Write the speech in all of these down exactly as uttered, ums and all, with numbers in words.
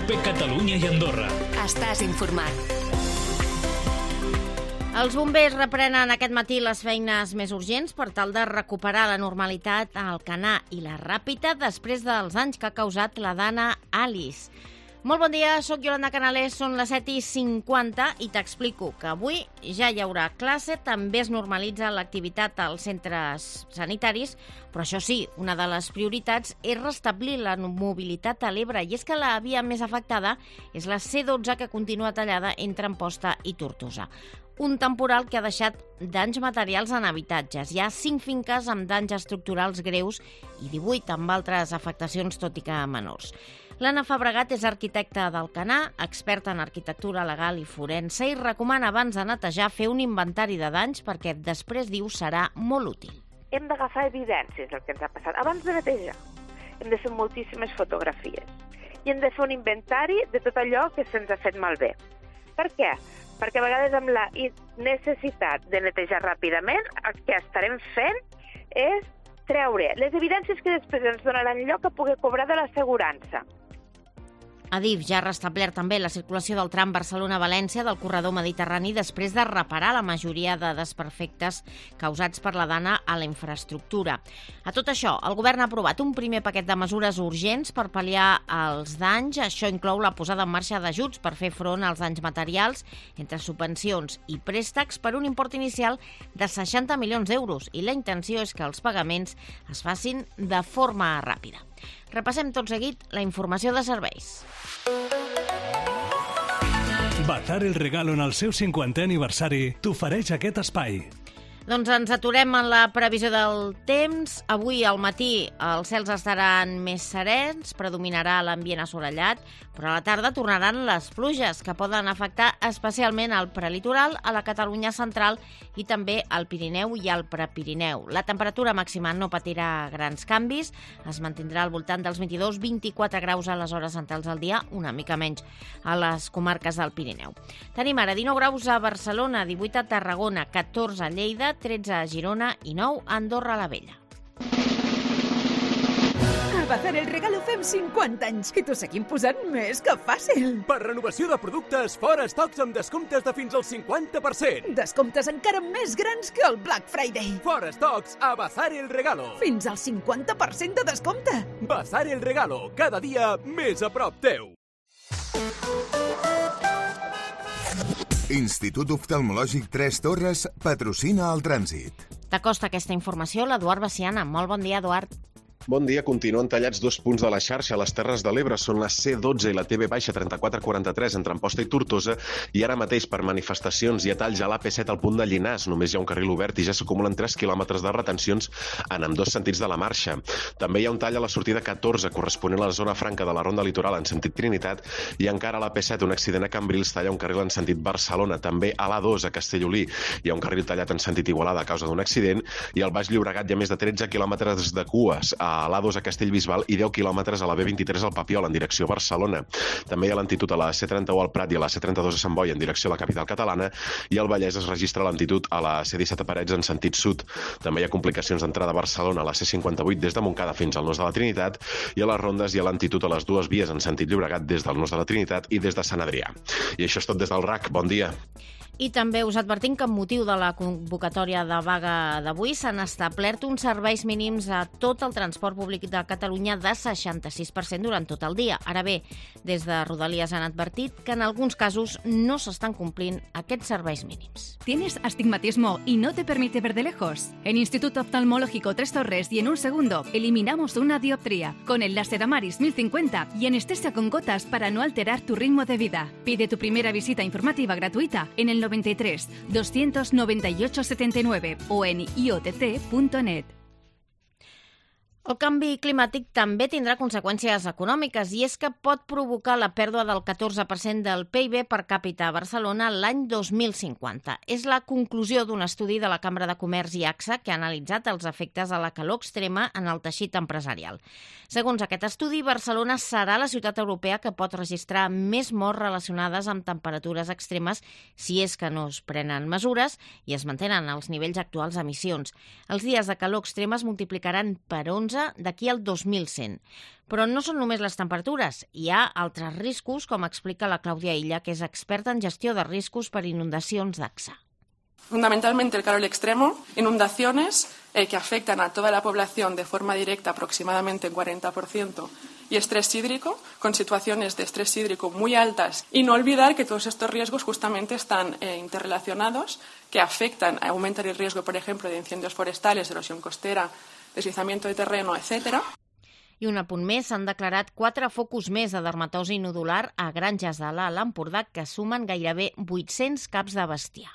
COPE Catalunya i Andorra. Estàs informat. Els bombers reprenen aquest matí les feines més urgents per tal de recuperar la normalitat a Alcanar i la Ràpita després dels anys que ha causat la Dana Alice. Molt bon dia, soc Yolanda Canalés, són les set i cinquanta i t'explico que avui ja hi haurà classe, també es normalitza l'activitat als centres sanitaris, però això sí, una de les prioritats és restablir la mobilitat a l'Ebre, i és que la via més afectada és la C dotze, que continua tallada entre Amposta i Tortosa. Un temporal que ha deixat danys materials en habitatges. Hi ha cinc finques amb danys estructurals greus i divuit amb altres afectacions, tot i que menors. L'Anna Fabregat és arquitecta d'Alcanar, experta en arquitectura legal i forense, i recomana abans de netejar fer un inventari de danys perquè després, diu, serà molt útil. Hem d'agafar evidències del que ens ha passat. Abans de netejar hem de fer moltíssimes fotografies i hem de fer un inventari de tot allò que se'ns ha fet malbé. Per què? Perquè a vegades amb la necessitat de netejar ràpidament el que estarem fent és treure les evidències que després ens donaran lloc a poder cobrar de l'assegurança. Adif ja ha restablert també la circulació del tram Barcelona-València del corredor mediterrani després de reparar la majoria de desperfectes causats per la Dana a la infraestructura. A tot això, el govern ha aprovat un primer paquet de mesures urgents per pal·liar els danys. Això inclou la posada en marxa d'ajuts per fer front als danys materials entre subvencions i préstecs per un import inicial de seixanta milions d'euros, i la intenció és que els pagaments es facin de forma ràpida. Repassem tot seguit la informació de serveis. Bazar El Regalo en el seu cinquantè aniversari t'ofereix aquest espai. Doncs ens aturem en la previsió del temps. Avui al matí els cels estaran més serens, predominarà l'ambient assolellat, però a la tarda tornaran les pluges, que poden afectar especialment el prelitoral, a la Catalunya central i també al Pirineu i al Prepirineu. La temperatura màxima no patirà grans canvis, es mantindrà al voltant dels vint-i-dos a vint-i-quatre graus a les hores centrals del dia, una mica menys a les comarques del Pirineu. Tenim ara dinou graus a Barcelona, divuit a Tarragona, catorze a Lleida, tretze a Girona i nou a Andorra la Vella. A Bazar El Regalo fem cinquanta anys i t'ho seguim posant més que fàcil. Per renovació de productes, fora estocs amb descomptes de fins al cinquanta per cent. Descomptes encara més grans que el Black Friday. Fora estocs a Bazar El Regalo. Fins al cinquanta per cent de descompte. Bazar El Regalo, cada dia més a prop teu. Institut Oftalmològic Tres Torres patrocina el trànsit. T'acosta aquesta informació l'Eduard Baciana. Molt bon dia, Eduard. Bon dia. Continuen tallats dos punts de la xarxa a les Terres de l'Ebre. Són la C dotze i la T B trenta-quatre quaranta-tres entre Amposta i Tortosa, i ara mateix per manifestacions hi ha talls a l'A P set al punt de Llinars. Només hi ha un carril obert i ja s'acumulen tres quilòmetres de retencions en ambdós sentits de la marxa. També hi ha un tall a la sortida catorze corresponent a la zona franca de la Ronda Litoral en sentit Trinitat, i encara a l'A P set un accident a Cambrils talla un carril en sentit Barcelona. També a l'A dos a Castellolí hi ha un carril tallat en sentit Igualada a causa d'un accident, i al Baix Llobregat hi ha més de tretze quilòmetres de cues a l'A dos a Castellbisbal i deu quilòmetres a la B vint-i-tres al Papiol en direcció a Barcelona. També hi ha lentitud a la C trenta-u al Prat i a la C trenta-dos a Sant Boi en direcció a la capital catalana, i al Vallès es registra lentitud a la C disset a Parets en sentit sud. També hi ha complicacions d'entrada a Barcelona a la C cinquanta-vuit des de Montcada fins al Nus de la Trinitat, i a les Rondes hi ha lentitud a les dues vies en sentit Llobregat des del Nus de la Trinitat i des de Sant Adrià. I això és tot des del R A C. Bon dia. I també us advertim que amb motiu de la convocatòria de vaga d'avui s'han establert uns serveis mínims a tot el transport públic de Catalunya de seixanta-sis per cent durant tot el dia. Ara bé, des de Rodalies han advertit que en alguns casos no s'estan complint aquests serveis mínims. ¿Tienes astigmatismo y no te permite ver de lejos? En Instituto Oftalmológico Tres Torres y en un segundo eliminamos una dioptría con el láser Amaris mil cincuenta y anestesia con gotas para no alterar tu ritmo de vida. Pide tu primera visita informativa gratuita en el noventa y tres, doscientos noventa y ocho, setenta y nueve o en i o t c punto net. El canvi climàtic també tindrà conseqüències econòmiques, i és que pot provocar la pèrdua del catorze per cent del P I B per càpita a Barcelona l'any dos mil cinquanta. És la conclusió d'un estudi de la Cambra de Comerç i AXA que ha analitzat els efectes de la calor extrema en el teixit empresarial. Segons aquest estudi, Barcelona serà la ciutat europea que pot registrar més morts relacionades amb temperatures extremes si és que no es prenen mesures i es mantenen els nivells actuals d'emissions. Els dies de calor extrema es multiplicaran per onze onze d'aquí al dos mil cent. Però no són només les temperatures, hi ha altres riscos, com explica la Clàudia Illa, que és experta en gestió de riscos per inundacions d'A C S A. Fundamentalmente el calor extremo, inundaciones eh, que afectan a toda la población de forma directa, aproximadamente un cuarenta por ciento, y estrés hídrico, con situaciones de estrés hídrico muy altas. Y no olvidar que todos estos riesgos justamente están eh, interrelacionados, que afectan, aumentan el riesgo, por ejemplo, de incendios forestales, erosión costera, deslizamiento de terreno, etcétera. I un apunt més, s'han declarat quatre focus més de dermatosi nodular a granges de l'Alt Empordà que sumen gairebé vuit-cents caps de bestiar.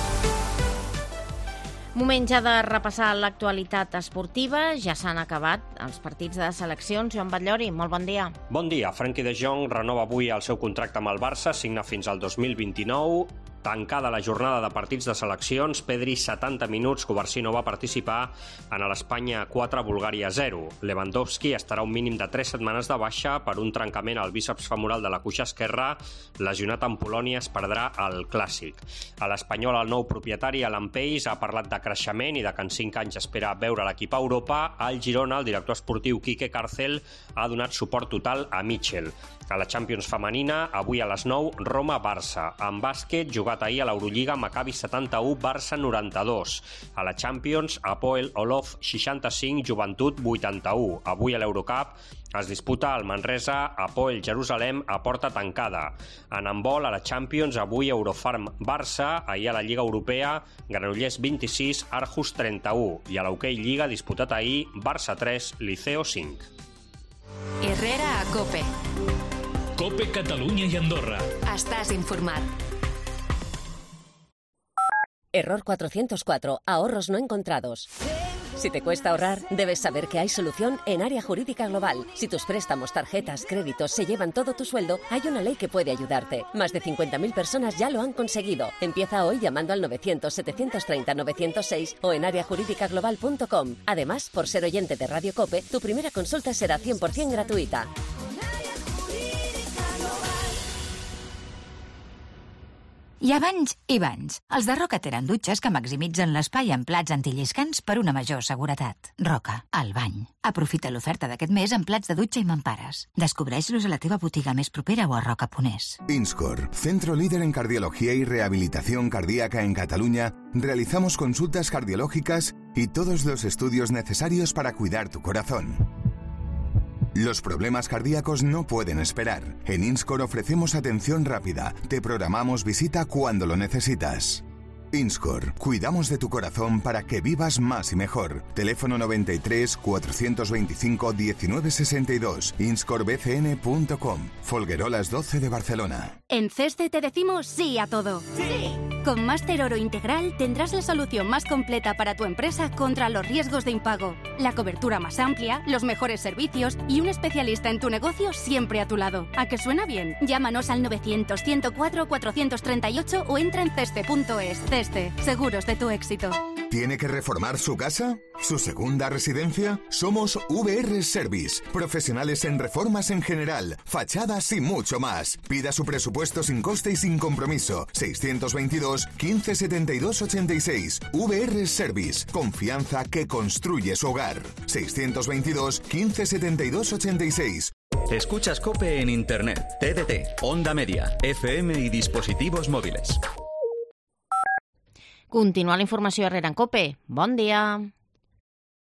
Moment ja de repassar l'actualitat esportiva. Ja s'han acabat els partits de seleccions. Joan Batllori, molt bon dia. Bon dia. Frenkie de Jong renova avui el seu contracte amb el Barça, signa fins al dos mil vint-i-nou. Tancada la jornada de partits de seleccions, Pedri setanta minuts, Covarsí no va participar en l'Espanya quatre, Bulgària zero. Lewandowski estarà un mínim de tres setmanes de baixa per un trencament al bíceps femoral de la cuixa esquerra. Lesionat en Polònia, es perdrà el Clàssic. A l'Espanyol, el nou propietari, Alan Peis, ha parlat de creixement i de que en cinc anys espera veure l'equip a Europa. Al Girona, el director esportiu Quique Cárcel ha donat suport total a Mitchell. A la Champions femenina, avui a les nou, Roma-Barça. En bàsquet, jugat ahir a l'Eurolliga, Maccabi setanta-u, Barça noranta-dos. A la Champions, Hapoel Olof seixanta-cinc, Joventut vuitanta-u. Avui a l'Eurocup es disputa el Manresa Hapoel Jerusalem a porta tancada. En handbol, a la Champions, avui Eurofarm Barça, ahir a la Lliga Europea, Granollers vint-i-sis, Arjus trenta-u. I a l'Hockey Lliga, disputat ahir, Barça tres, Liceo cinc. Herrera a COPE. COPE Catalunya i Andorra. Estàs informat. Error cuatrocientos cuatro. Ahorros no encontrados. Si te cuesta ahorrar, debes saber que hay solución en Área Jurídica Global. Si tus préstamos, tarjetas, créditos se llevan todo tu sueldo, hay una ley que puede ayudarte. Más de cincuenta mil personas ya lo han conseguido. Empieza hoy llamando al novecientos, setecientos treinta, novecientos seis o en área jurídica global punto com. Además, por ser oyente de Radio COPE, tu primera consulta será cien por ciento gratuita. Hi ha banys i banys. Els de Roca tenen dutxes que maximitzen l'espai en plats antilliscants per una major seguretat. Roca, el bany. Aprofita l'oferta d'aquest mes en plats de dutxa i mampares. Descobreix-los a la teva botiga més propera o a roca punt es. INSCOR, centro líder en cardiología y rehabilitación cardíaca en Cataluña, realizamos consultas cardiológicas y todos los estudios necesarios para cuidar tu corazón. Los problemas cardíacos no pueden esperar. En INSCOR ofrecemos atención rápida. Te programamos visita cuando lo necesitas. INSCOR, cuidamos de tu corazón para que vivas más y mejor. Teléfono noventa y tres, cuatrocientos veinticinco, diecinueve sesenta y dos. inscor b c n punto com. Folguerolas doce de Barcelona. En CESTE te decimos sí a todo. ¡Sí! Con Máster Oro Integral tendrás la solución más completa para tu empresa contra los riesgos de impago. La cobertura más amplia, los mejores servicios y un especialista en tu negocio siempre a tu lado. ¿A que suena bien? Llámanos al novecientos, ciento cuatro, cuatrocientos treinta y ocho o entra en ceste punto es. CESTE, seguros de tu éxito. ¿Tiene que reformar su casa? ¿Su segunda residencia? Somos V R Service, profesionales en reformas en general, fachadas y mucho más. Pida su presupuesto sin coste y sin compromiso. seiscientos veintidós, quince setenta y dos, ochenta y seis. V R Service, confianza que construye su hogar. seiscientos veintidós, quince setenta y dos, ochenta y seis. Escuchas COPE en Internet, T D T, Onda Media, F M y dispositivos móviles. Continua la informació a Herrera en COPE. Bon dia.